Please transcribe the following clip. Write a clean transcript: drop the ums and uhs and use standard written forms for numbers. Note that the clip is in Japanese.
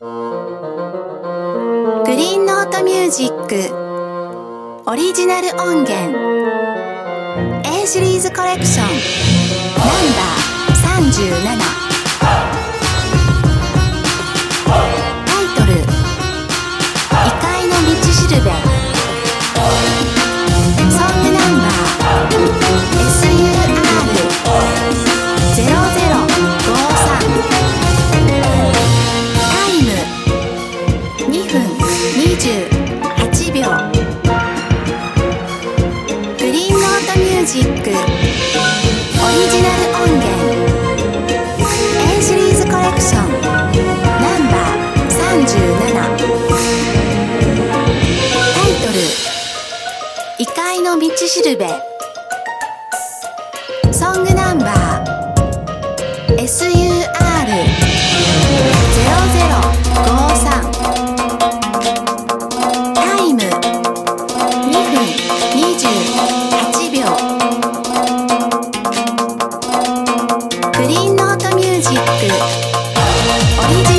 グリーンノートミュージックオリジナル音源 A シリーズコレクションナンバー37タイトル異界の道しるべソングナンバー SUR0053 タイム2分28秒グリーンノートミュージックオリジナル音源 A シリーズコレクションナンバー37タイトル異界の道しるべソングナンバー SUR0053 タイム2分28秒グリーンノートミュージックオリジ